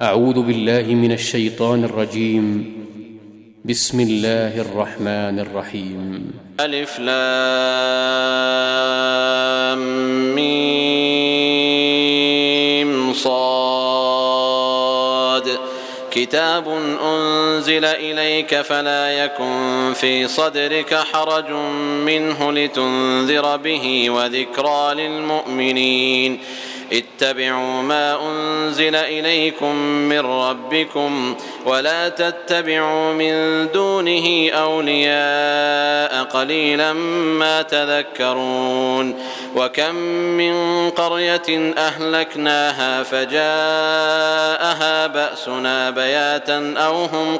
أعوذ بالله من الشيطان الرجيم. بسم الله الرحمن الرحيم. ألف لام ميم صاد كتاب أنزل إليك فلا يكن في صدرك حرج منه لتنذر به وذكرى للمؤمنين. اتبعوا ما أنزل إليكم من ربكم ولا تتبعوا من دونه أولياء قليلا ما تذكرون. وكم من قرية أهلكناها فجاءها بأسنا بياتا أو هم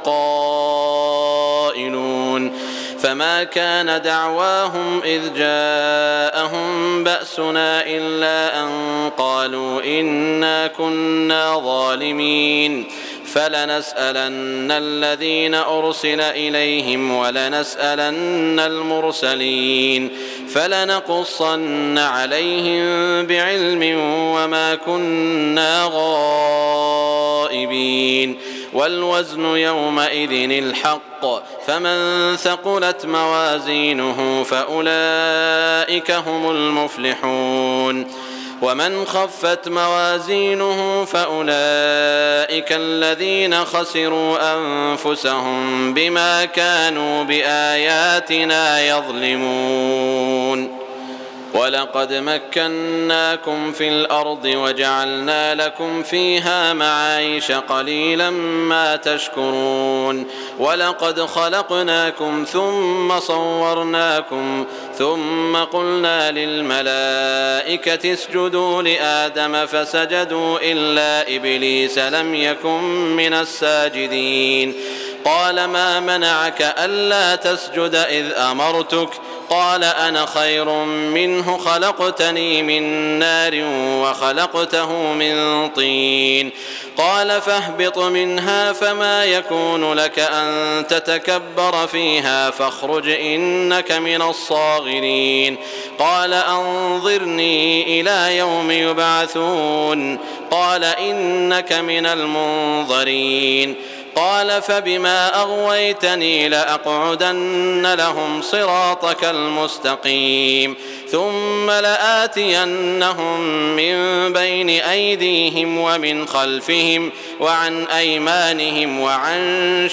قائلون فما كان دعواهم إذ جاءهم بأسنا إلا أن قالوا إنا كنا ظالمين. فلنسألن الذين أرسل إليهم ولنسألن المرسلين فلنقصن عليهم بعلم وما كنا غائبين. والوزن يومئذ الحق فمن ثقلت موازينه فأولئك هم المفلحون ومن خفت موازينه فأولئك الذين خسروا أنفسهم بما كانوا بآياتنا يظلمون. ولقد مكناكم في الأرض وجعلنا لكم فيها معايش قليلا ما تشكرون. ولقد خلقناكم ثم صورناكم ثم قلنا للملائكة اسجدوا لآدم فسجدوا إلا إبليس لم يكن من الساجدين. قال ما منعك ألا تسجد إذ أمرتك؟ قال أنا خير منه خلقتني من نار وخلقته من طين. قال فاهبط منها فما يكون لك أن تتكبر فيها فاخرج إنك من الصاغرين. قال أنظرني إلى يوم يبعثون. قال إنك من المنظرين. قال فبما أغويتني لأقعدن لهم صراطك المستقيم ثم لآتينهم من بين أيديهم ومن خلفهم وعن أيمانهم وعن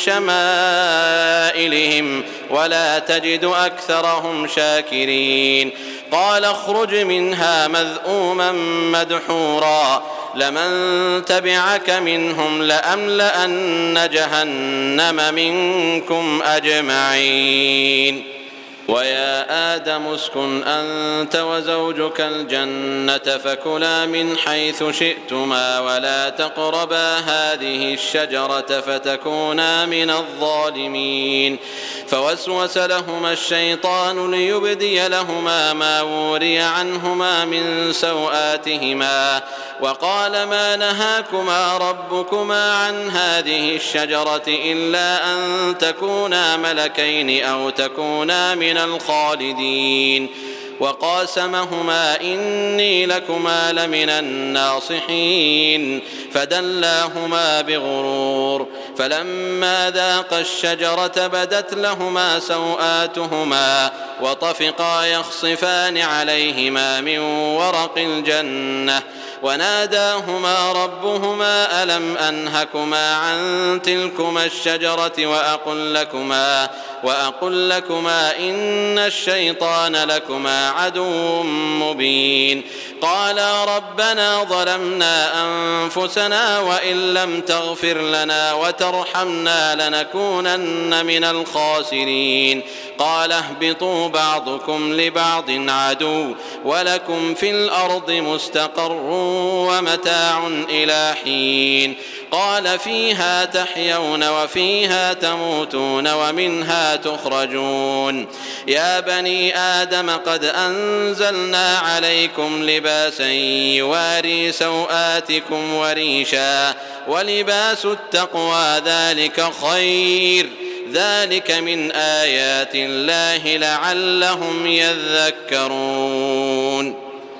شمائلهم ولا تجد أكثرهم شاكرين. قال اخرج منها مذءوما مدحورا لمن تبعك منهم لأملأن جهنم منكم أجمعين. ويا آدم اسكن أنت وزوجك الجنة فكلا من حيث شئتما ولا تقربا هذه الشجرة فتكونا من الظالمين. فوسوس لهما الشيطان ليبدي لهما ما وري عنهما من سوآتهما وقال ما نهاكما ربكما عن هذه الشجرة إلا أن تكونا ملكين أو تكونا من الخالدين. وقاسمهما إني لكما لمن الناصحين فدلاهما بغرور. فلما ذاقا الشجرة بدت لهما سوآتهما وطفقا يخصفان عليهما من ورق الجنة وناداهما ربهما ألم أنهكما عن تلكما الشجرة وأقل لكما إن الشيطان لكما عدو مبين. قالا ربنا ظلمنا أنفسنا وإن لم تغفر لنا وترحمنا لنكونن من الخاسرين. قال اهبطوا بعضكم لبعض عدو ولكم في الأرض مستقر ومتاع إلى حين. قال فيها تحيون وفيها تموتون ومنها تخرجون. يا بني آدم قد أنزلنا عليكم لباسا يواري سوآتكم وريشا ولباس التقوى ذلك خير ذلك من آيات الله لعلهم يذكرون.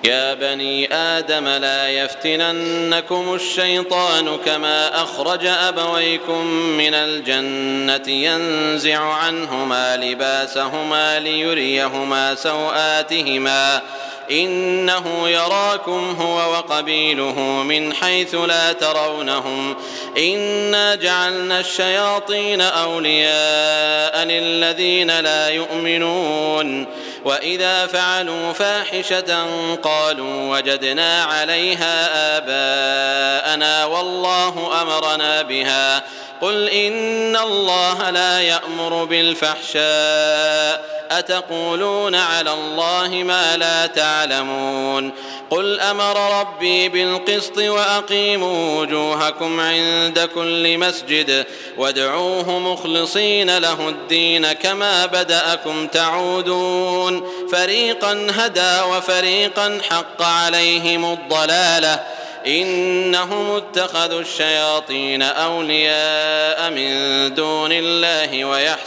يا بني آدم لا يفتننكم الشيطان كما أخرج أبويكم من الجنة ينزع عنهما لباسهما ليريهما سوآتهما إنه يراكم هو وقبيله من حيث لا ترونهم إنا جعلنا الشياطين أولياء للذين لا يؤمنون وإذا فعلوا فاحشة قالوا وجدنا عليها آباءنا والله أمرنا بها قل إن الله لا يأمر بالفحشاء أتقولون على الله ما لا تعلمون قل أمر ربي بالقسط وأقيموا وجوهكم عند كل مسجد وادعوه مخلصين له الدين كما بدأكم تعودون فريقا هدى وفريقا حق عليهم الضلالة إنهم اتخذوا الشياطين أولياء من دون الله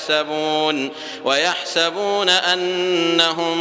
ويحسبون أنهم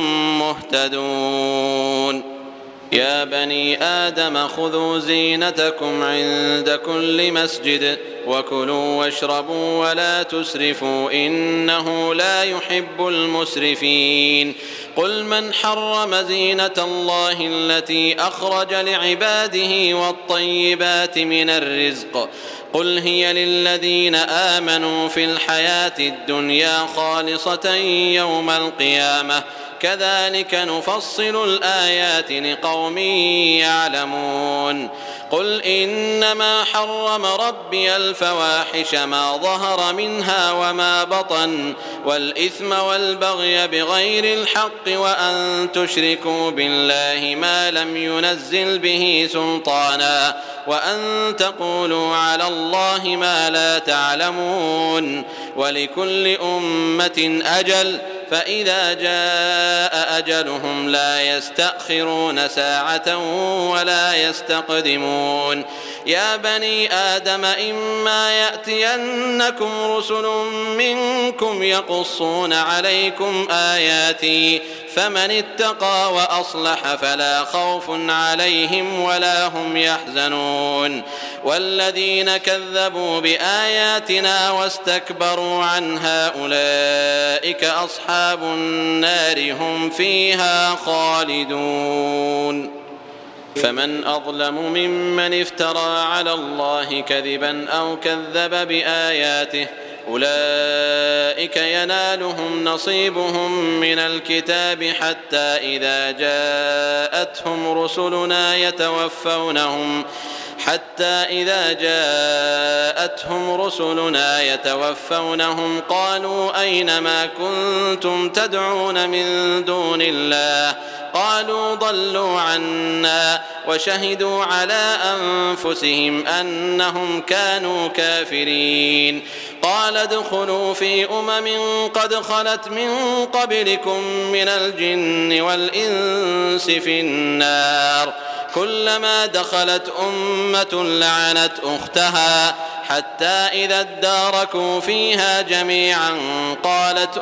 مهتدون يا بني آدم خذوا زينتكم عند كل مسجد وكلوا واشربوا ولا تسرفوا إنه لا يحب المسرفين قل من حرم زينة الله التي أخرج لعباده والطيبات من الرزق قل هي للذين آمنوا في الحياة الدنيا خالصة يوم القيامة كذلك نفصل الآيات لقوم يعلمون قل إنما حرم ربي الفواحش ما ظهر منها وما بطن والإثم والبغي بغير الحق وأن تشركوا بالله ما لم ينزل به سلطانا وأن تقولوا على الله ما لا تعلمون ولكل أمة أجل فإذا جاء أجلهم لا يستأخرون ساعة ولا يستقدمون يا بني آدم إما يأتينكم رسل منكم يقصون عليكم آياتي فمن اتقى وأصلح فلا خوف عليهم ولا هم يحزنون والذين كذبوا بآياتنا واستكبروا عنها أولئك أصحاب النار هم فيها خالدون فمن أظلم ممن افترى على الله كذبا أو كذب بآياته أولئك ينالهم نصيبهم من الكتاب حتى إذا جاءتهم رسلنا يتوفونهم قالوا أين ما كنتم تدعون من دون الله قالوا ضلوا عنا وشهدوا على أنفسهم أنهم كانوا كافرين قال ادخلوا في قد خلت من قبلكم من الجن والإنس في النار كلما دخلت أمة لعنت أختها حتى إذا اداركوا فيها جميعا قالت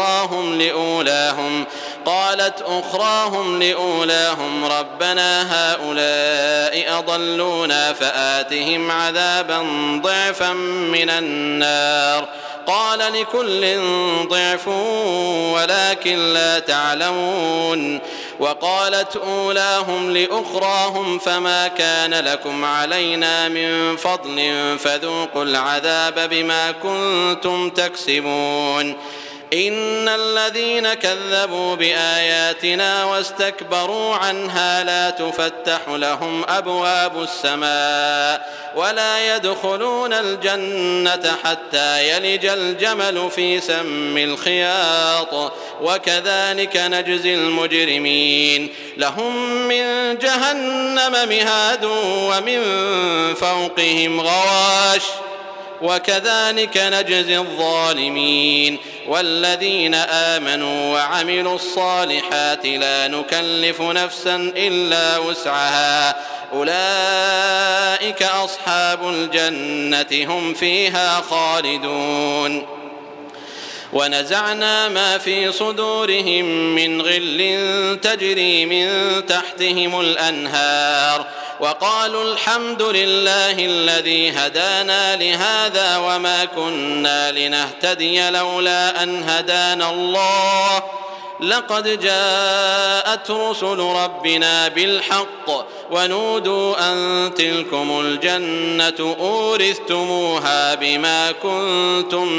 أخراهم لأولاهم ربنا هؤلاء أضلونا فآتهم عذابا ضعفا من النار قال لكل ضعف ولكن لا تعلمون وقالت أولاهم لأخراهم فما كان لكم علينا من فضل فذوقوا العذاب بما كنتم تكسبون إن الذين كذبوا بآياتنا واستكبروا عنها لا تفتح لهم أبواب السماء ولا يدخلون الجنة حتى يلج الجمل في سم الخياط وكذلك نجزي المجرمين لهم من جهنم مهاد ومن فوقهم غواش وكذلك نجزي الظالمين والذين آمنوا وعملوا الصالحات لا نكلف نفسا إلا وسعها أولئك أصحاب الجنة هم فيها خالدون ونزعنا ما في صدورهم من غل تجري من تحتهم الأنهار وقالوا الحمد لله الذي هدانا لهذا وما كنا لنهتدي لولا أن هدانا الله لقد جاءت رسل ربنا بالحق ونودوا أن تلكم الجنة أورثتموها بما كنتم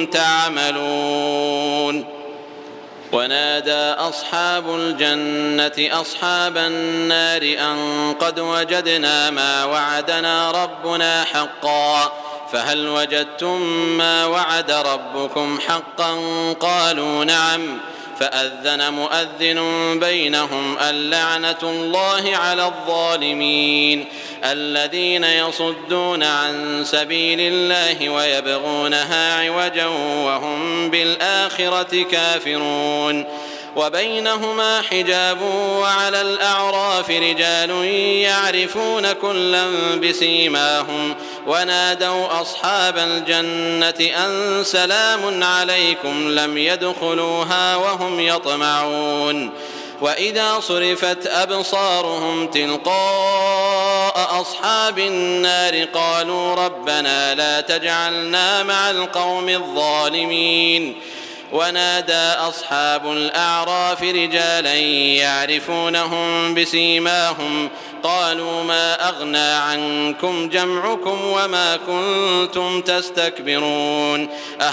تعملون. ونادى أصحاب الجنة أصحاب النار أن قد وجدنا ما وعدنا ربنا حقا فهل وجدتم ما وعد ربكم حقا قالوا نعم فأذن مؤذن بينهم اللعنة الله على الظالمين الذين يصدون عن سبيل الله ويبغونها عوجا وهم بالآخرة كافرون وبينهما حجاب وعلى الأعراف رجال يعرفون كلا بسيماهم ونادوا أصحاب الجنة أن سلام عليكم لم يدخلوها وهم يطمعون. وإذا صرفت أبصارهم تلقاء أصحاب النار قالوا ربنا لا تجعلنا مع القوم الظالمين. ونادى أصحاب الأعراف رجالا يعرفونهم بسيماهم قالوا ما أغنى عنكم جمعكم وما كنتم تستكبرون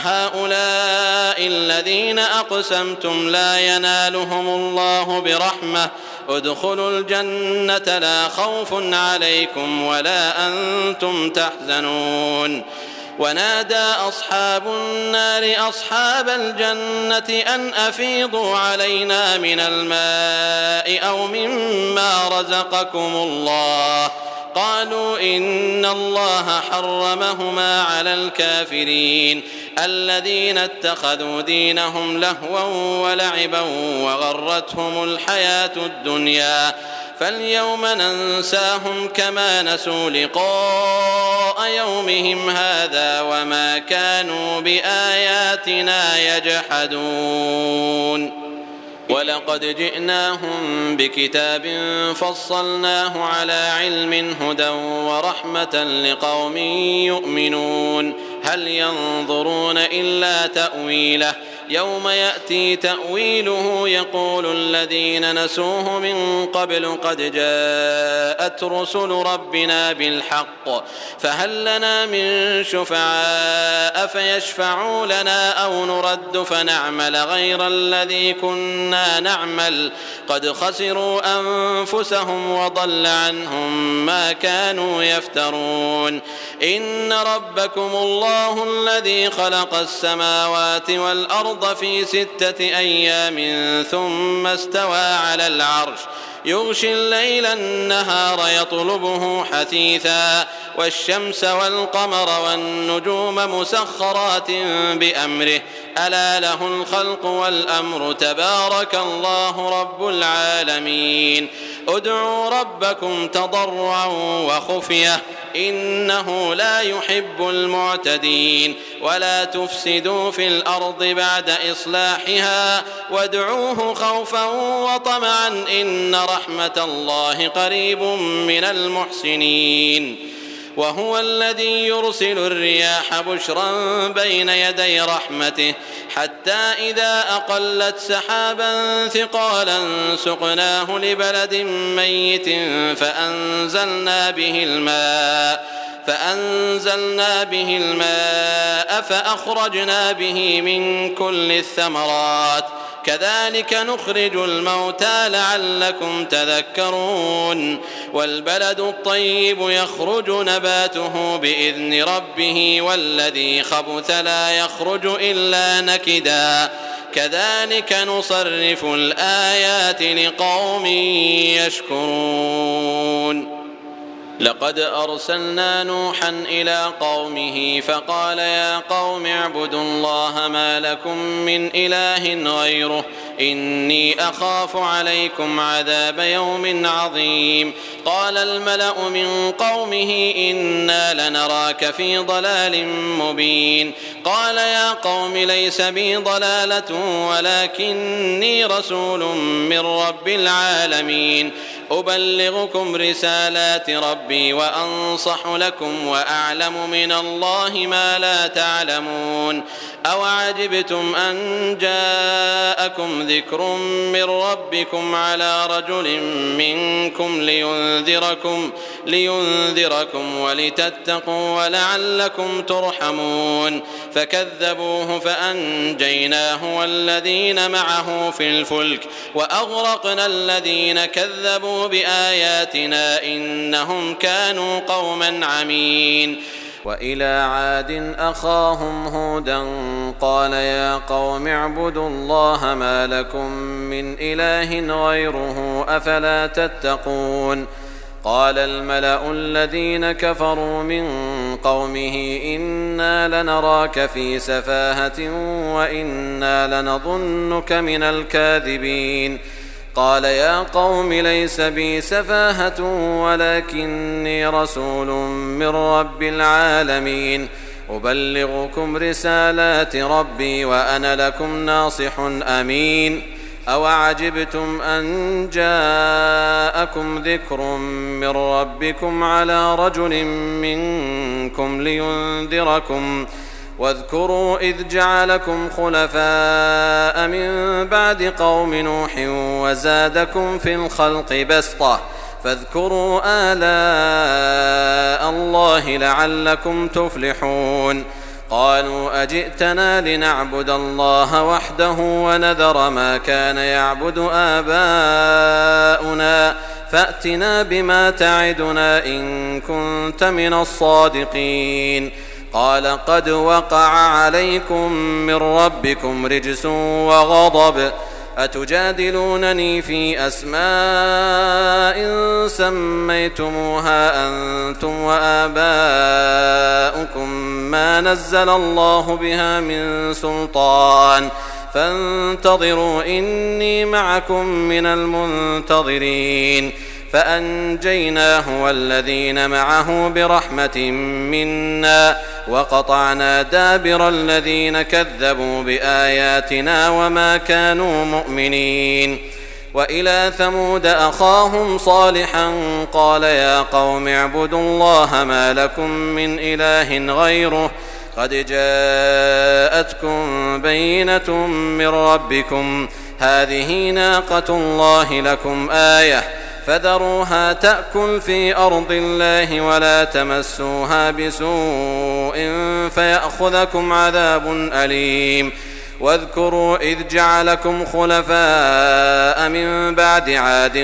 أهؤلاء الذين أقسمتم لا ينالهم الله برحمة ادخلوا الجنة لا خوف عليكم ولا أنتم تحزنون. ونادى أصحاب النار أصحاب الجنة أن أفيضوا علينا من الماء أو مما رزقكم الله قالوا إن الله حرمهما على الكافرين الذين اتخذوا دينهم لهوا ولعبا وغرتهم الحياة الدنيا فاليوم ننساهم كما نسوا لقاء يومهم هذا وما كانوا بآياتنا يجحدون. ولقد جئناهم بكتاب فصلناه على علم هدى ورحمة لقوم يؤمنون هل ينظرون إلا تأويله يوم يأتي تأويله يقول الذين نسوه من قبل قد جاءت رسل ربنا بالحق فهل لنا من شفعاء فيشفعوا لنا أو نرد فنعمل غير الذي كنا نعمل قد خسروا أنفسهم وضل عنهم ما كانوا يفترون. إن ربكم الله الذي خلق السماوات والأرض في 6 أيام ثم استوى على العرش يغشي الليل النهار يطلبه حثيثا والشمس والقمر والنجوم مسخرات بأمره ألا له الخلق والأمر تبارك الله رب العالمين. ادعوا ربكم تضرعا وخفية إنه لا يحب المعتدين ولا تفسدوا في الأرض بعد إصلاحها وادعوه خوفا وطمعا إن رحمة الله قريب من المحسنين. وهو الذي يرسل الرياح بشرا بين يدي رحمته حتى إذا أقلت سحابا ثقالا سقناه لبلد ميت فأنزلنا به الماء فأخرجنا به من كل الثمرات كذلك نخرج الموتى لعلكم تذكرون. والبلد الطيب يخرج نباته بإذن ربه والذي خبث لا يخرج إلا نكدا كذلك نصرف الآيات لقوم يشكرون. لقد أرسلنا نوحا إلى قومه فقال يا قوم اعبدوا الله ما لكم من إله غيره إني أخاف عليكم عذاب يوم عظيم. قال الملأ من قومه إنا لنراك في ضلال مبين. قال يا قوم ليس بي ضلالة ولكني رسول من رب العالمين أبلغكم رسالات ربي وأنصح لكم وأعلم من الله ما لا تعلمون. أوعجبتم أن جاءكم ذكر من ربكم على رجل منكم لينذركم ولتتقوا ولعلكم ترحمون. فكذبوه فأنجيناه والذين معه في الفلك وأغرقنا الذين كذبوا بآياتنا إنهم كانوا قوما عمين. وإلى عاد أخاهم هودا قال يا قوم اعبدوا الله ما لكم من إله غيره أفلا تتقون. قال الملأ الذين كفروا من قومه إنا لنراك في سفاهة وإنا لنظنك من الكاذبين. قال يا قوم ليس بي سفاهة ولكني رسول من رب العالمين أبلغكم رسالات ربي وأنا لكم ناصح أمين. أوعجبتم أن جاءكم ذكر من ربكم على رجل منكم لينذركم واذكروا إذ جعلكم خلفاء من بعد قوم نوح وزادكم في الخلق بسطة فاذكروا آلاء الله لعلكم تفلحون. قالوا أجئتنا لنعبد الله وحده ونذر ما كان يعبد آباؤنا فأتنا بما تعدنا إن كنت من الصادقين. قال قد وقع عليكم من ربكم رجس وغضب أتجادلونني في أسماء سميتموها أنتم وآباؤكم ما نزل الله بها من سلطان فانتظروا إني معكم من المنتظرين. فأنجيناه والذين معه برحمة منا وقطعنا دابر الذين كذبوا بآياتنا وما كانوا مؤمنين. وإلى ثمود أخاهم صالحا قال يا قوم اعبدوا الله ما لكم من إله غيره قد جاءتكم بينة من ربكم هذه ناقة الله لكم آية فذروها تأكل في أرض الله ولا تمسوها بسوء فيأخذكم عذاب أليم. واذكروا إذ جعلكم خلفاء من بعد عاد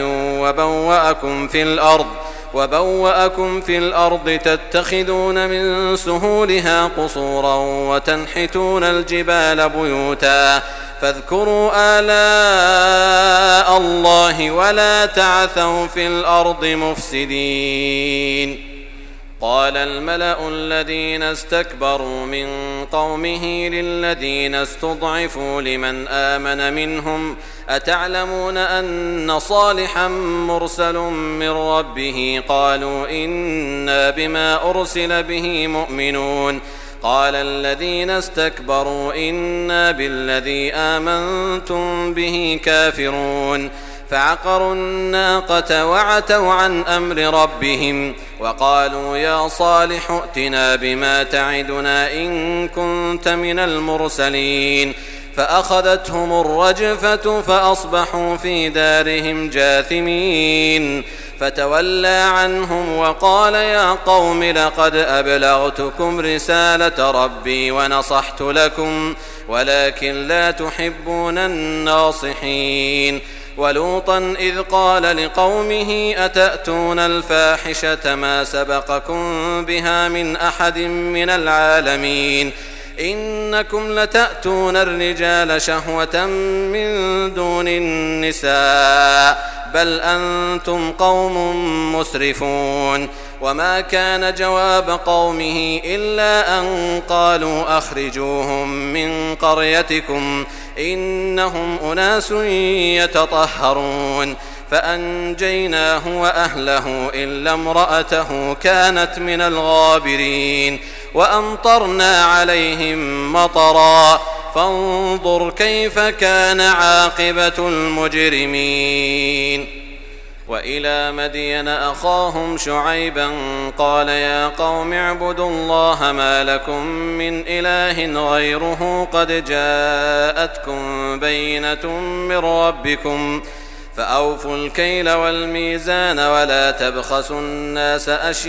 وبوأكم في الأرض تتخذون من سهولها قصورا وتنحتون الجبال بيوتا فاذكروا آلاء الله ولا تعثوا في الأرض مفسدين. قال الملأ الذين استكبروا من قومه للذين استضعفوا لمن آمن منهم أتعلمون أن صالحا مرسل من ربه قالوا إنا بما أرسل به مؤمنون. قال الذين استكبروا إنا بالذي آمنتم به كافرون. فعقروا الناقة وعتوا عن أمر ربهم وقالوا يا صالح ائتنا بما تعدنا إن كنت من المرسلين. فأخذتهم الرجفة فأصبحوا في دارهم جاثمين. فتولى عنهم وقال يا قوم لقد أبلغتكم رسالة ربي ونصحت لكم ولكن لا تحبون الناصحين. ولوطا إذ قال لقومه أتأتون الفاحشة ما سبقكم بها من أحد من العالمين إنكم لتأتون الرجال شهوة من دون النساء بل أنتم قوم مسرفون. وما كان جواب قومه إلا أن قالوا أخرجوهم من قريتكم إنهم أناس يتطهرون فأنجيناه وأهله إلا امرأته كانت من الغابرين وأمطرنا عليهم مطرا فانظر كيف كان عاقبة المجرمين. وإلى مدين أخاهم شعيبا قال يا قوم اعبدوا الله ما لكم من إله غيره قد جاءتكم بينة من ربكم فأوفوا الكيل والميزان ولا تبخسوا الناس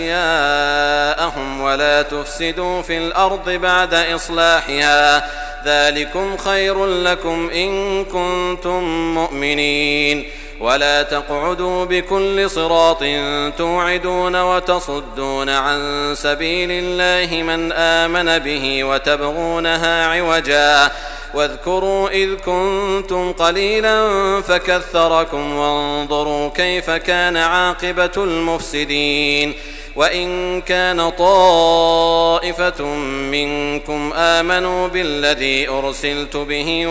أشياءهم ولا تفسدوا في الأرض بعد إصلاحها ذلكم خير لكم إن كنتم مؤمنين. ولا تقعدوا بكل صراط توعدون وتصدون عن سبيل الله من آمن به وتبغونها عوجا واذكروا إذ كنتم قليلا فكثركم وانظروا كيف كان عاقبة المفسدين. وإن كان طائفة منكم آمنوا بالذي أرسلت به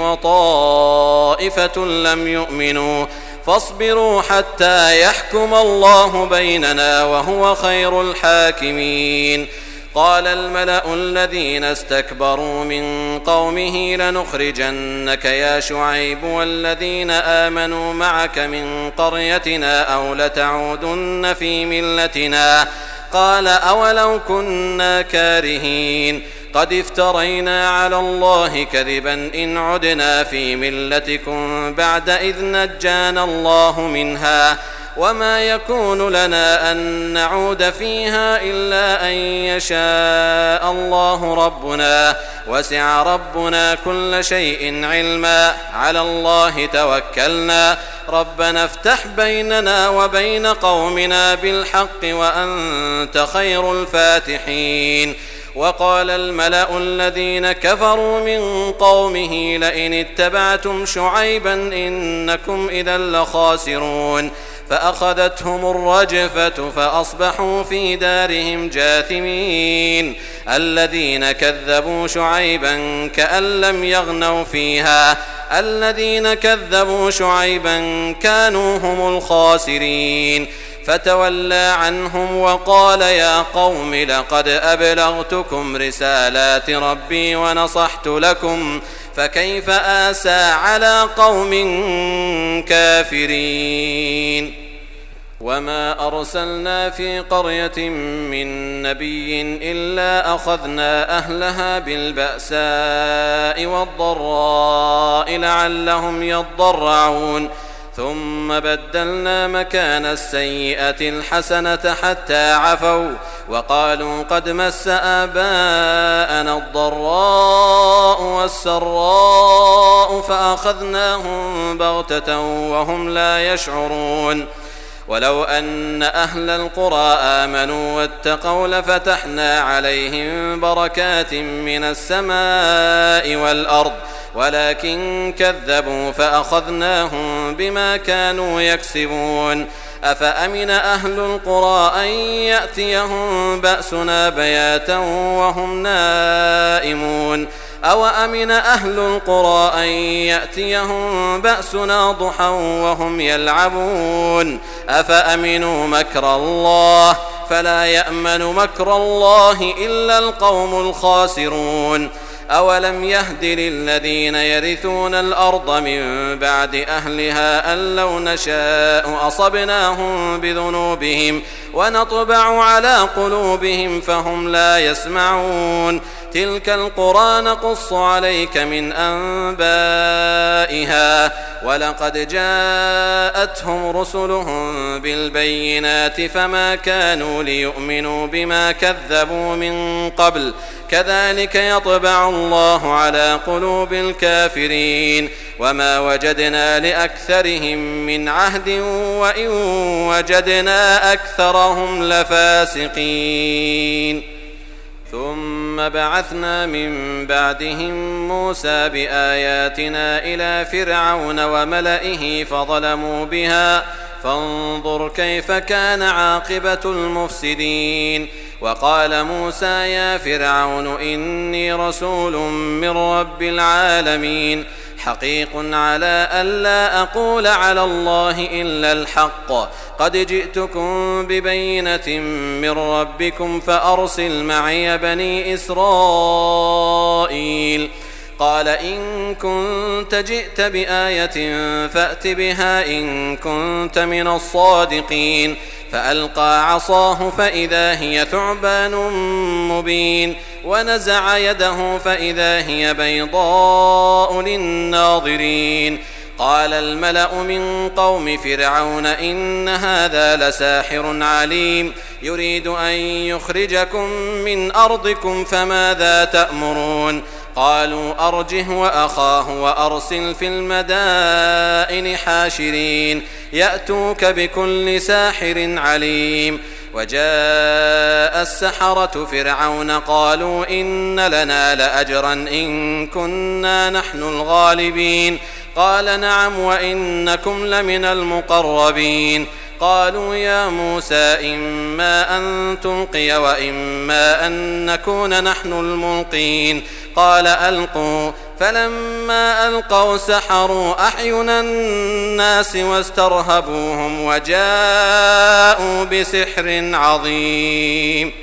وطائفة لم يؤمنوا فاصبروا حتى يحكم الله بيننا وهو خير الحاكمين. قال الملأ الذين استكبروا من قومه لنخرجنك يا شعيب والذين آمنوا معك من قريتنا أو لتعودن في ملتنا قال أولو كنا كارهين قد افترينا على الله كذبا إن عدنا في ملتكم بعد إذ نجانا الله منها وما يكون لنا أن نعود فيها إلا أن يشاء الله ربنا وسع ربنا كل شيء علما على الله توكلنا ربنا افتح بيننا وبين قومنا بالحق وأنت خير الفاتحين. وقال الملأ الذين كفروا من قومه لئن اتبعتم شعيبا إنكم إذا لخاسرون فأخذتهم الرجفة فأصبحوا في دارهم جاثمين. الذين كذبوا شعيبا كأن لم يغنوا فيها الذين كذبوا شعيبا كانوا هم الخاسرين. فتولى عنهم وقال يا قوم لقد أبلغتكم رسالات ربي ونصحت لكم فكيف آسى على قوم كافرين. وما أرسلنا في قرية من نبي إلا أخذنا أهلها بالبأساء والضراء لعلهم يضرعون ثم بدلنا مكان السيئة الحسنة حتى عفوا وقالوا قد مس آباءنا الضراء والسراء فأخذناهم بغتة وهم لا يشعرون. ولو أن أهل القرى آمنوا واتقوا لفتحنا عليهم بركات من السماء والأرض ولكن كذبوا فأخذناهم بما كانوا يكسبون. أفأمن أهل القرى أن يأتيهم بأسنا بياتا وهم نائمون أو أمن أهل القرى أن يأتيهم بأسنا ضحى وهم يلعبون أفأمنوا مكر الله فلا يأمن مكر الله إلا القوم الخاسرون. أولم يهد للذين يرثون الأرض من بعد أهلها أن لو نشاء أصبناهم بذنوبهم ونطبع على قلوبهم فهم لا يسمعون. تلك القرى نقص عليك من أنبائها ولقد جاءتهم رسلهم بالبينات فما كانوا ليؤمنوا بما كذبوا من قبل كذلك يطبع الله على قلوب الكافرين. وما وجدنا لأكثرهم من عهد وإن وجدنا أكثرهم لفاسقين. ثم بعثنا من بعدهم موسى بآياتنا إلى فرعون وملئه فانظر كيف كان عاقبة المفسدين. وقال موسى يا فرعون إني رسول من رب العالمين حقيق على ألا أقول على الله إلا الحق قد جئتكم ببينة من ربكم فأرسل معي بني إسرائيل. قال إن كنت جئت بآية فأت بها إن كنت من الصادقين. فألقى عصاه فإذا هي ثعبان مبين ونزع يده فإذا هي بيضاء للناظرين. قال الملأ من قوم فرعون إن هذا لساحر عليم يريد أن يخرجكم من أرضكم فماذا تأمرون؟ قالوا أرجه وأخاه وأرسل في المدائن حاشرين يأتوك بكل ساحر عليم. وجاء السحرة فرعون قالوا إن لنا لأجرا إن كنا نحن الغالبين. قال نعم وإنكم لمن المقربين. قالوا يا موسى إما أن تلقي وإما أن نكون نحن الملقين. قال ألقوا. فلما ألقوا سحروا أعين الناس واسترهبوهم وجاءوا بسحر عظيم.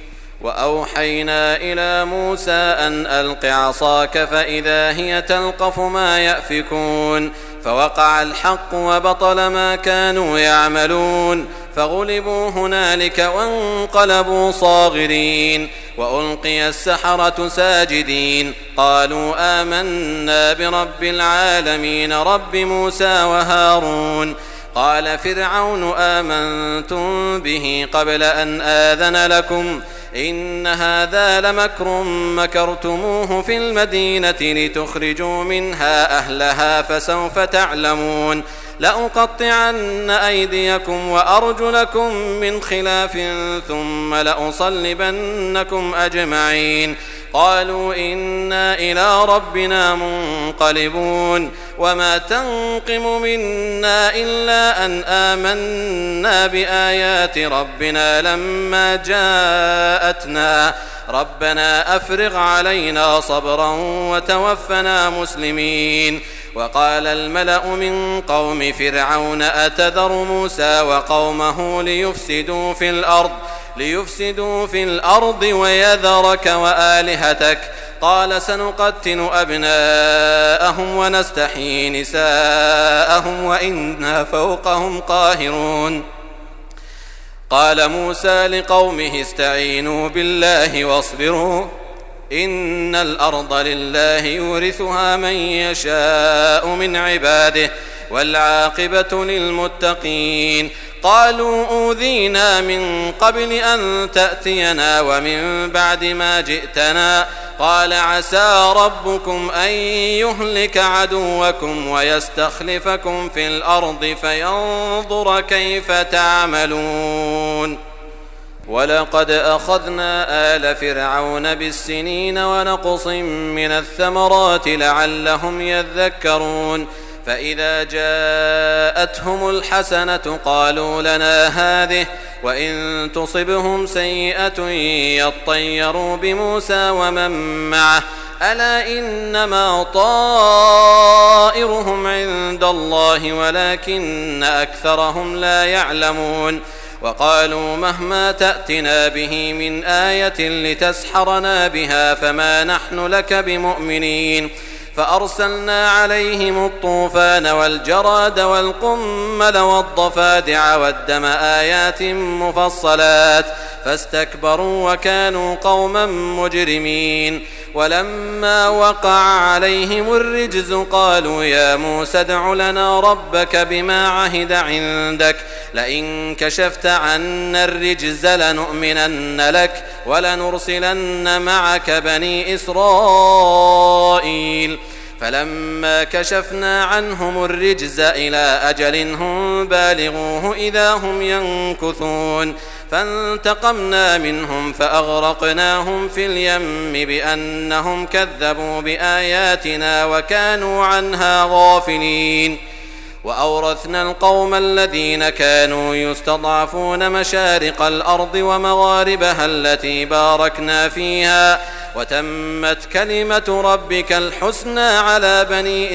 وأوحينا إلى موسى أن ألق عصاك فإذا هي تلقف ما يأفكون. فوقع الحق وبطل ما كانوا يعملون فغلبوا هنالك وانقلبوا صاغرين. وألقي السحرة ساجدين قالوا آمنا برب العالمين رب موسى وهارون. قال فرعون آمنتم به قبل أن آذن لكم إن هذا لمكر مكرتموه في المدينة لتخرجوا منها أهلها فسوف تعلمون. لأقطعن أيديكم وأرجلكم من خلاف ثم لأصلبنكم أجمعين. قالوا إنا إلى ربنا منقلبون. وما تنقم منا إلا أن آمنا بآيات ربنا لما جاءتنا ربنا أفرغ علينا صبرا وتوفنا مسلمين. وقال الملأ من قوم فرعون أتذر موسى وقومه ليفسدوا في الأرض ويذرك وآلهتك. قال سنقتل أبناءهم ونستحيي نساءهم وإنا فوقهم قاهرون. قال موسى لقومه استعينوا بالله واصبروا إن الأرض لله يورثها من يشاء من عباده والعاقبة للمتقين. قالوا أوذينا من قبل أن تأتينا ومن بعد ما جئتنا. قال عسى ربكم أن يهلك عدوكم ويستخلفكم في الأرض فينظر كيف تعملون. ولقد أخذنا آل فرعون بالسنين ونقص من الثمرات لعلهم يذكرون. فإذا جاءتهم الحسنة قالوا لنا هذه وإن تصبهم سيئة يطيروا بموسى ومن معه ألا إنما طائرهم عند الله ولكن أكثرهم لا يعلمون. وقالوا مهما تأتنا به من آية لتسحرنا بها فما نحن لك بمؤمنين. فأرسلنا عليهم الطوفان والجراد والقمل والضفادع والدم آيات مفصلات فاستكبروا وكانوا قوما مجرمين. ولما وقع عليهم الرجز قالوا يا موسى ادع لنا ربك بما عهد عندك لئن كشفت عنا الرجز لنؤمنن لك ولنرسلن معك بني إسرائيل. فلما كشفنا عنهم الرجز إلى أجل هم بالغوه إذا هم ينكثون. فانتقمنا منهم فأغرقناهم في اليم بأنهم كذبوا بآياتنا وكانوا عنها غافلين. وأورثنا القوم الذين كانوا يستضعفون مشارق الأرض ومغاربها التي باركنا فيها وتمت كلمة ربك الحسنى على بني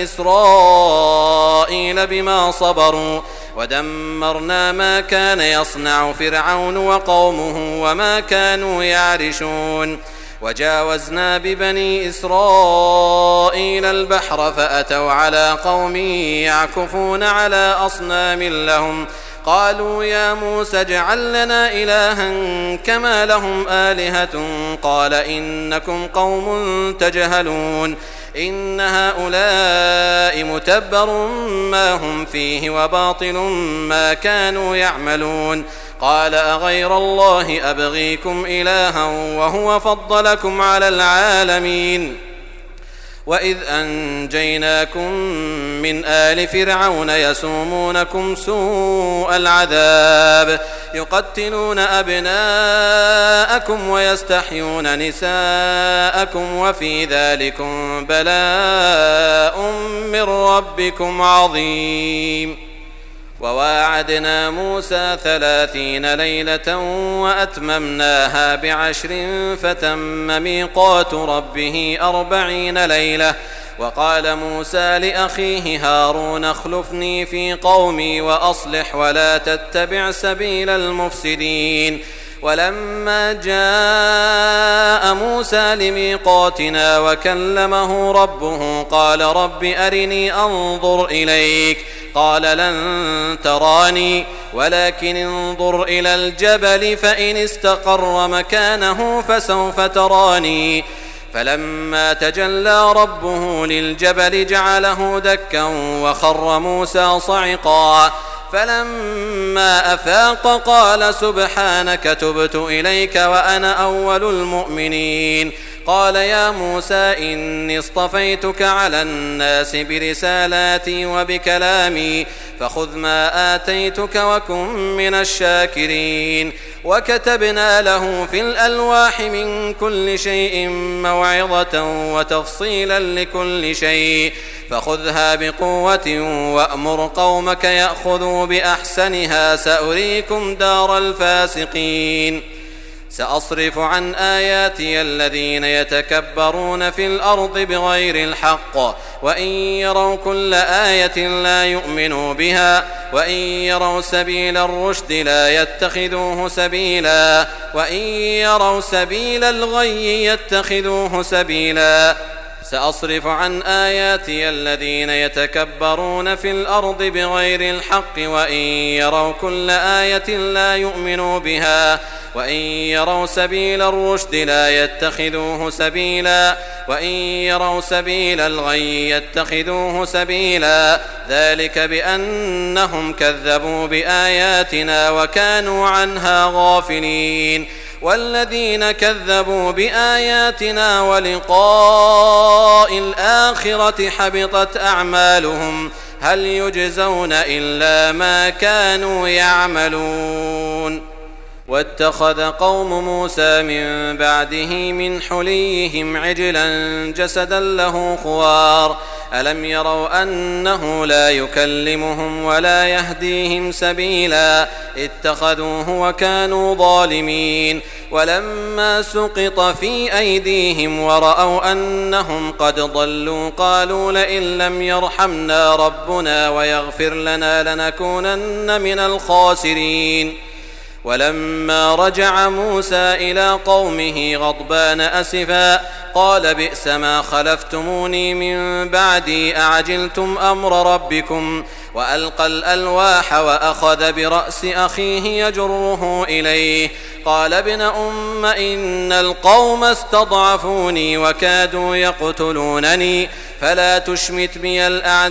إسرائيل بما صبروا ودمرنا ما كان يصنع فرعون وقومه وما كانوا يعرشون وجاوزنا ببني إسرائيل البحر فأتوا على قوم يعكفون على أصنام لهم قالوا يا موسى اجعل لنا إلها كما لهم آلهة قال إنكم قوم تجهلون إن هؤلاء متبر ما هم فيه وباطل ما كانوا يعملون قال أغير الله أبغيكم إلها وهو فضلكم على العالمين وإذ أنجيناكم من آل فرعون يسومونكم سوء العذاب يقتلون أبناءكم ويستحيون نساءكم وفي ذلكم بلاء من ربكم عظيم وواعدنا موسى 30 ليلة وأتممناها ب10 فتم ميقات ربه 40 ليلة وقال موسى لأخيه هارون اخلفني في قومي وأصلح ولا تتبع سبيل المفسدين ولما جاء موسى لميقاتنا وكلمه ربه قال رب أرني أنظر إليك قال لن تراني ولكن انظر إلى الجبل فإن استقر مكانه فسوف تراني فلما تجلى ربه للجبل جعله دكا وخر موسى صعقا فلما أفاق قال سبحانك تبت إليك وأنا أول المؤمنين قال يا موسى إني اصطفيتك على الناس برسالاتي وبكلامي فخذ ما آتيتك وكن من الشاكرين وكتبنا له في الألواح من كل شيء موعظة وتفصيلا لكل شيء فخذها بقوة وأمر قومك يأخذوا بأحسنها سأريكم دار الفاسقين سأصرف عن آياتي الذين يتكبرون في الأرض بغير الحق وإن يروا كل آية لا يؤمنوا بها وإن يروا سبيل الرشد لا يتخذوه سبيلا وإن يروا سبيل الغي يتخذوه سبيلا سأصرف عن آياتي الذين يتكبرون في الأرض بغير الحق وإن يروا كل آية لا يؤمنوا بها وإن يروا سبيل الرشد لا يتخذوه سبيلا وإن يروا سبيل الغي يتخذوه سبيلا ذلك بأنهم كذبوا بآياتنا وكانوا عنها غافلين والذين كذبوا بآياتنا ولقاء الآخرة حبطت أعمالهم هل يجزون إلا ما كانوا يعملون واتخذ قوم موسى من بعده من حليهم عجلا جسدا له خوار ألم يروا أنه لا يكلمهم ولا يهديهم سبيلا اتخذوه وكانوا ظالمين ولما سقط في أيديهم ورأوا أنهم قد ضلوا قالوا لئن لم يرحمنا ربنا ويغفر لنا لنكونن من الخاسرين ولما رجع موسى إلى قومه غضبان أسفا قال بئس ما خلفتموني من بعدي أعجلتم أمر ربكم وألقى الألواح وأخذ برأس أخيه يجره إليه قال ابن أم إن القوم استضعفوني وكادوا يقتلونني فلا تشمت بي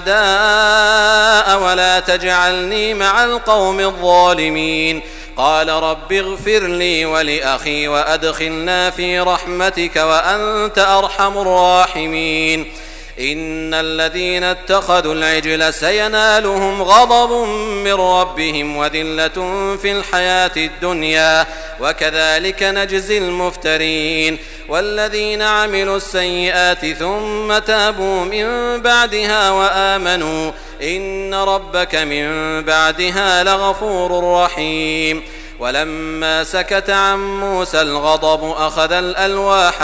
الأعداء ولا تجعلني مع القوم الظالمين قال رب اغفر لي ولأخي وأدخلنا في رحمتك وأنت أرحم الراحمين إن الذين اتخذوا العجل سينالهم غضب من ربهم وذلة في الحياة الدنيا وكذلك نجزي المفترين والذين عملوا السيئات ثم تابوا من بعدها وآمنوا إن ربك من بعدها لغفور رحيم. ولما سكت عن موسى الغضب أخذ الألواح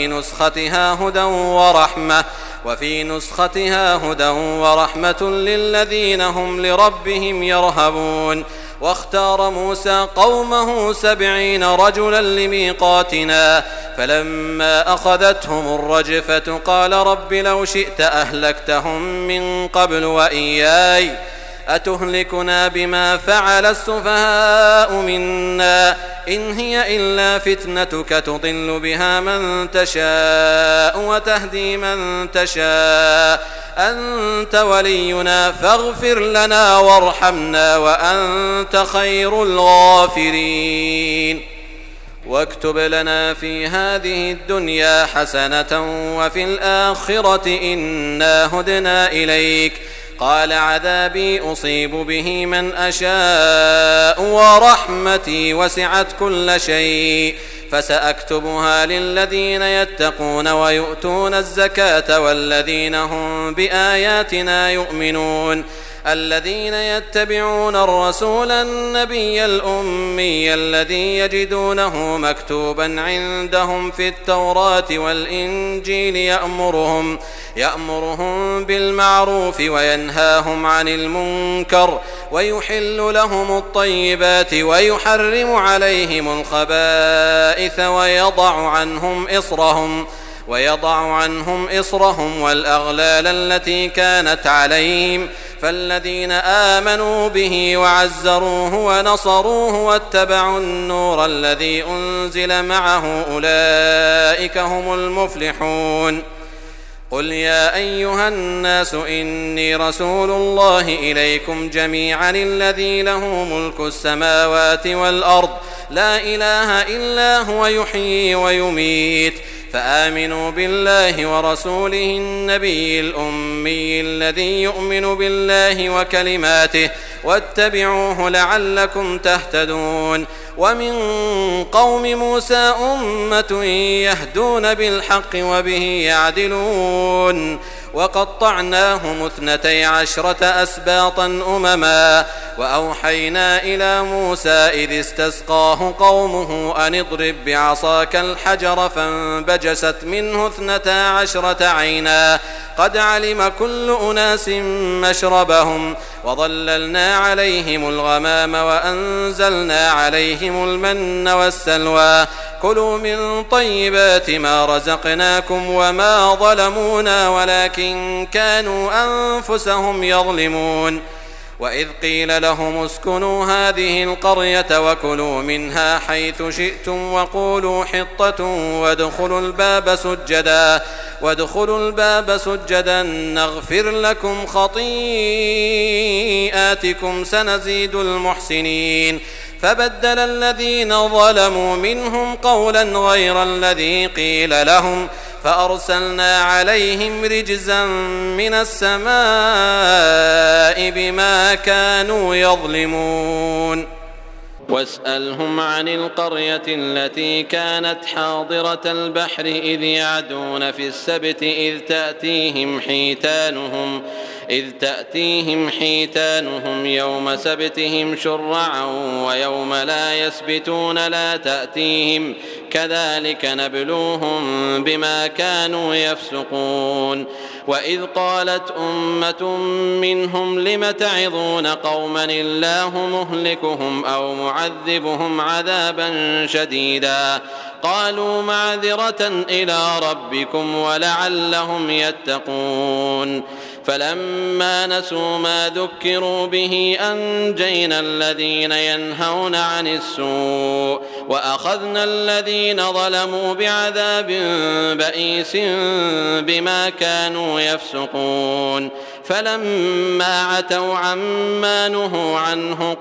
وفي نسختها هدى ورحمة للذين هم لربهم يرهبون. واختار موسى قومه 70 رجلا لميقاتنا فلما أخذتهم الرجفة قال رب لو شئت أهلكتهم من قبل وإياي أتهلكنا بما فعل السفهاء منا إن هي إلا فتنتك تضل بها من تشاء وتهدي من تشاء أنت ولينا فاغفر لنا وارحمنا وأنت خير الغافرين. واكتب لنا في هذه الدنيا حسنة وفي الآخرة إنا هدنا إليك قال عذابي أصيب به من أشاء ورحمتي وسعت كل شيء فسأكتبها للذين يتقون ويؤتون الزكاة والذين هم بآياتنا يؤمنون الذين يتبعون الرسول النبي الأمي الذي يجدونه مكتوبا عندهم في التوراة والإنجيل يأمرهم بالمعروف وينهاهم عن المنكر ويحل لهم الطيبات ويحرم عليهم الخبائث ويضع عنهم إصرهم والأغلال التي كانت عليهم فالذين آمنوا به وعزروه ونصروه واتبعوا النور الذي أنزل معه أولئك هم المفلحون. قل يا أيها الناس إني رسول الله إليكم جميعا الذي له ملك السماوات والأرض لا إله إلا هو يحيي ويميت فآمنوا بالله ورسوله النبي الأمي الذي يؤمن بالله وكلماته واتبعوه لعلكم تهتدون. ومن قوم موسى أمة يهدون بالحق وبه يعدلون وقطعناهم 12 أسباطا أمما وأوحينا إلى موسى إذ استسقاه قومه أن اضرب بعصاك الحجر فانبجست منه 12 عينا قد علم كل أناس مشربهم وظللنا عليهم الغمام وأنزلنا عليهم المن والسلوى كلوا من طيبات ما رزقناكم وما ظلمونا ولكن كانوا أنفسهم يظلمون. وإذ قيل لهم اسكنوا هذه القرية وكلوا منها حيث شئتم وقولوا حطة وادخلوا الباب سجدا نغفر لكم خطيئاتكم سنزيد المحسنين. فبدل الذين ظلموا منهم قولا غير الذي قيل لهم فأرسلنا عليهم رجزا من السماء بما كانوا يظلمون. واسألهم عن القرية التي كانت حاضرة البحر إذ يعدون في السبت إذ تأتيهم حيتانهم يوم سبتهم شرعا ويوم لا يسبتون لا تأتيهم كذلك نبلوهم بما كانوا يفسقون. وإذ قالت أمة منهم لم تعظون قوما الله مهلكهم أو معذبهم عذابا شديدا قالوا معذرة إلى ربكم ولعلهم يتقون. فلما نسوا ما ذكروا به أنجينا الذين ينهون عن السوء وأخذنا الذين ظلموا بعذاب بئيس بما كانوا يفسقون. فلما عتوا عما نهوا عنه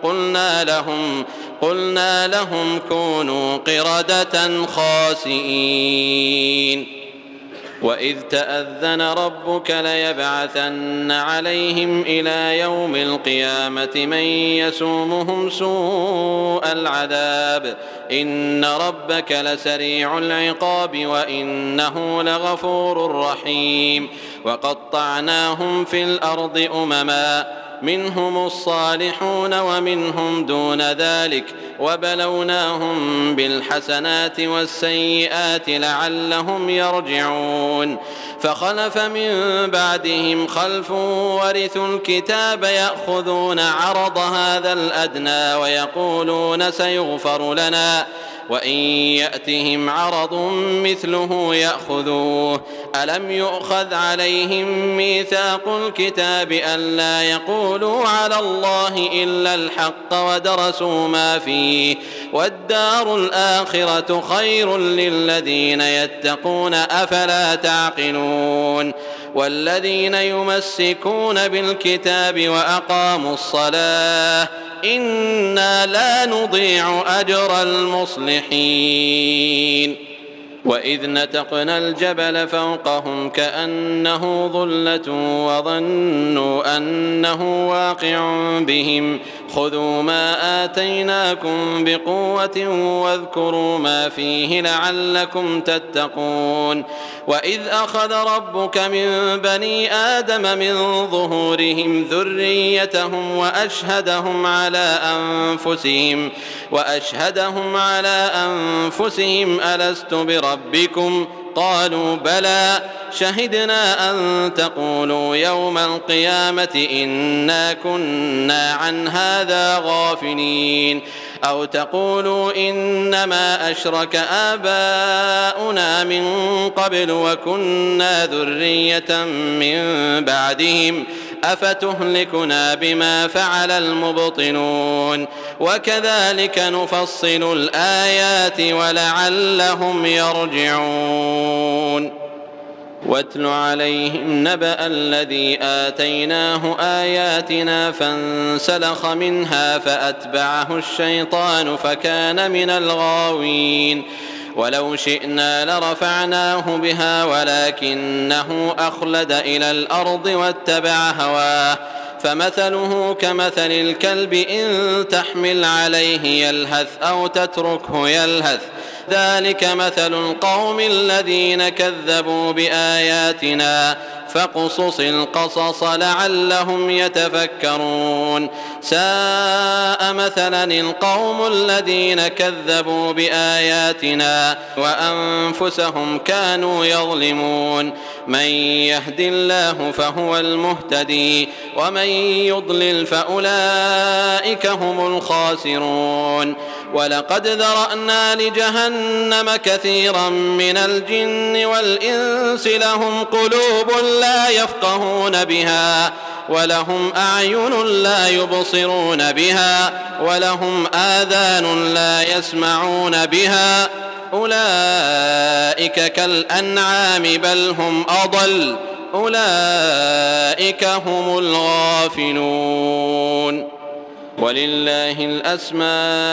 قلنا لهم كونوا قردة خاسئين. وإذ تأذن ربك ليبعثن عليهم إلى يوم القيامة من يسومهم سوء العذاب إن ربك لسريع العقاب وإنه لغفور رحيم وقطعناهم في الأرض أمما منهم الصالحون ومنهم دون ذلك وبلوناهم بالحسنات والسيئات لعلهم يرجعون فخلف من بعدهم خلف ورثوا الكتاب يأخذون عرض هذا الأدنى ويقولون سيغفر لنا وإن يأتهم عرض مثله يأخذوه ألم يؤخذ عليهم ميثاق الكتاب ألا يقولوا على الله إلا الحق ودرسوا ما فيه والدار الآخرة خير للذين يتقون أفلا تعقلون والذين يمسكون بالكتاب وأقاموا الصلاة إنا لا نضيع أجر المصلحين وإذ نتقنا الجبل فوقهم كأنه ظلة وظنوا أنه واقع بهم خذوا ما آتيناكم بقوة واذكروا ما فيه لعلكم تتقون وإذ أخذ ربك من بني آدم من ظهورهم ذريتهم وأشهدهم على أنفسهم ألست بربكم قالوا بلى شهدنا أن تقولوا يوم القيامة إنا كنا عن هذا غافلين أو تقولوا إنما أشرك آباؤنا من قبل وكنا ذرية من بعدهم أفتهلكنا بما فعل المبطلون وكذلك نفصل الآيات ولعلهم يرجعون واتل عليهم نبأ الذي آتيناه آياتنا فانسلخ منها فأتبعه الشيطان فكان من الغاوين ولو شئنا لرفعناه بها ولكنه أخلد إلى الأرض واتبع هواه فمثله كمثل الكلب إن تحمل عليه يلهث أو تتركه يلهث ذلك مثل القوم الذين كذبوا بآياتنا فاقصص القصص لعلهم يتفكرون ساء مثلا القوم الذين كذبوا بآياتنا وأنفسهم كانوا يظلمون من يهد الله فهو المهتدي ومن يضلل فأولئك هم الخاسرون ولقد ذرأنا لجهنم كثيرا من الجن والإنس لهم قلوب لا يفقهون بها ولهم أعين لا يبصرون بها ولهم آذان لا يسمعون بها أولئك كالأنعام بل هم أضل أولئك هم الغافلون ولله الأسماء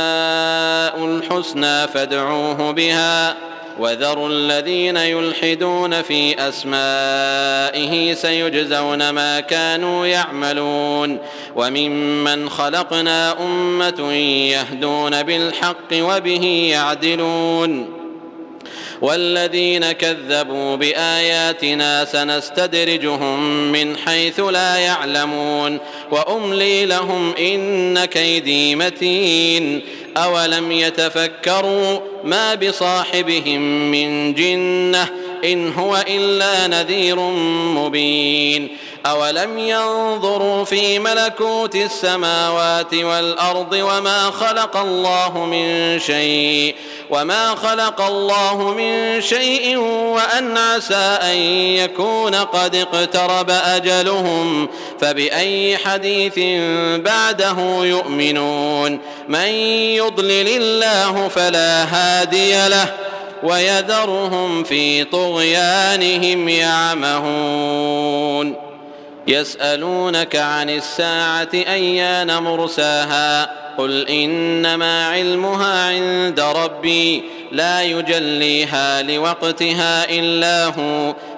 الحسنى فادعوه بها وذروا الذين يلحدون في أسمائه سيجزون ما كانوا يعملون وممن خلقنا أمة يهدون بالحق وبه يعدلون والذين كذبوا بآياتنا سنستدرجهم من حيث لا يعلمون وأملي لهم إن كيدي متين أولم يتفكروا ما بصاحبهم من جنة إن هو إلا نذير مبين أولم ينظروا في ملكوت السماوات والأرض وما خلق الله من شيء وأن عسى أن يكون قد اقترب أجلهم فبأي حديث بعده يؤمنون من يضلل الله فلا هادي له ويذرهم في طغيانهم يعمهون يسألونك عن الساعة أيان مرساها قل إنما علمها عند ربي لا يجليها لوقتها إلا هو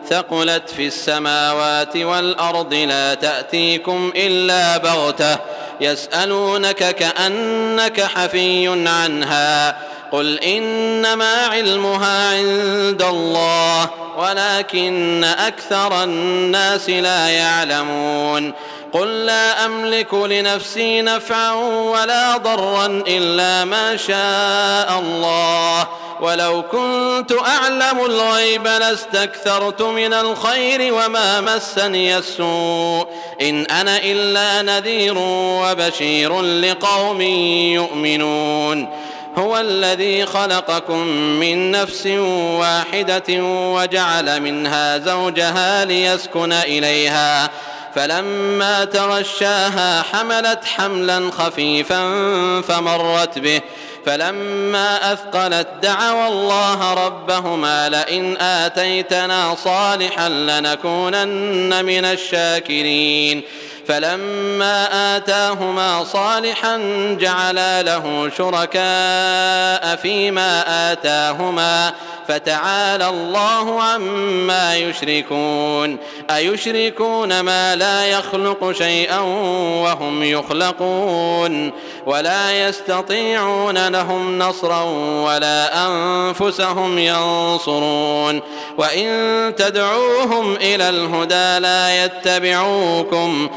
ثقلت في السماوات والأرض لا تأتيكم إلا بغتة يسألونك كأنك حفي عنها قل إنما علمها عند الله ولكن أكثر الناس لا يعلمون قل لا أملك لنفسي نفعا ولا ضرا إلا ما شاء الله ولو كنت أعلم الغيب لاستكثرت من الخير وما مسني السوء إن أنا إلا نذير وبشير لقوم يؤمنون هو الذي خلقكم من نفس واحدة وجعل منها زوجها ليسكن إليها فلما تغشاها حملت حملا خفيفا فمرت به فلما أثقلت دعوا الله ربهما لئن آتيتنا صالحا لنكونن من الشاكرين فلما آتاهما صالحا جعلا له شركاء فيما آتاهما فتعالى الله عما يشركون أيشركون ما لا يخلق شيئا وهم يخلقون ولا يستطيعون لهم نصرا ولا أنفسهم ينصرون وإن تدعوهم إلى الهدى لا يتبعوكم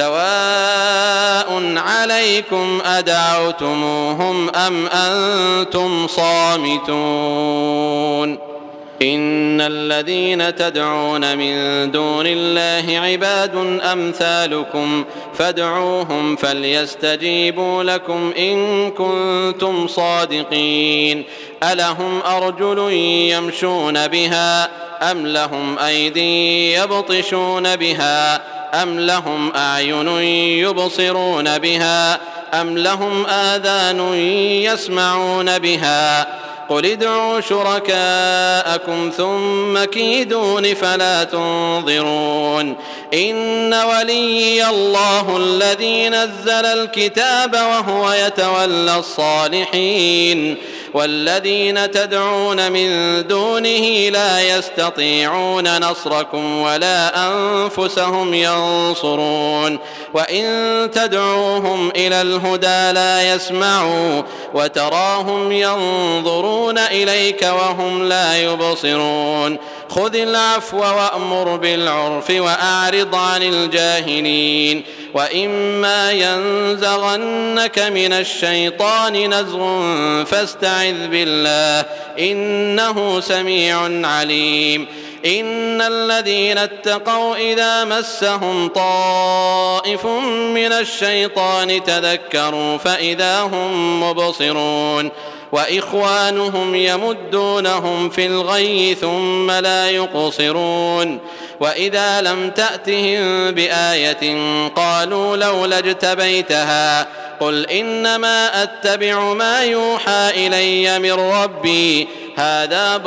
سواء عليكم أدعوتموهم أم أنتم صامتون إن الذين تدعون من دون الله عباد أمثالكم فادعوهم فليستجيبوا لكم إن كنتم صادقين ألهم أرجل يمشون بها أم لهم أيدي يبطشون بها أم لهم أعين يبصرون بها أم لهم آذان يسمعون بها قل ادعوا شركاءكم ثم كيدون فلا تنظرون إن وليي الله الذي نزل الكتاب وهو يتولى الصالحين والذين تدعون من دونه لا يستطيعون نصركم ولا أنفسهم ينصرون وإن تدعوهم إلى الهدى لا يسمعوا وتراهم ينظرون إليك وهم لا يبصرون خذ العفو وأمر بالعرف وأعرض عن الجاهلين وإما ينزغنك من الشيطان نزغ فاستعذ بالله إنه سميع عليم إن الذين اتقوا إذا مسهم طائف من الشيطان تذكروا فإذا هم مبصرون وإخوانهم يمدونهم في الغي ثم لا يقصرون وإذا لم تأتهم بآية قالوا لولا اجتبيتها قل إنما أتبع ما يوحى إلي من ربي هذا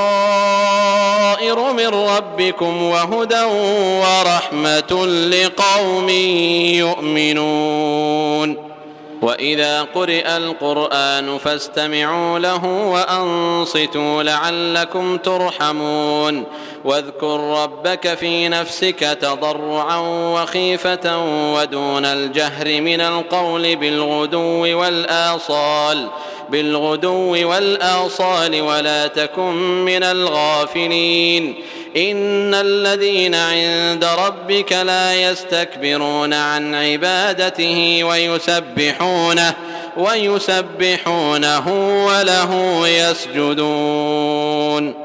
بصائر من ربكم وهدى ورحمة لقوم يؤمنون وإذا قرئ القرآن فاستمعوا له وأنصتوا لعلكم ترحمون واذكر ربك في نفسك تضرعا وخيفة ودون الجهر من القول بالغدو والآصال ولا تكن من الغافلين إن الذين عند ربك لا يستكبرون عن عبادته ويسبحونه وله يسجدون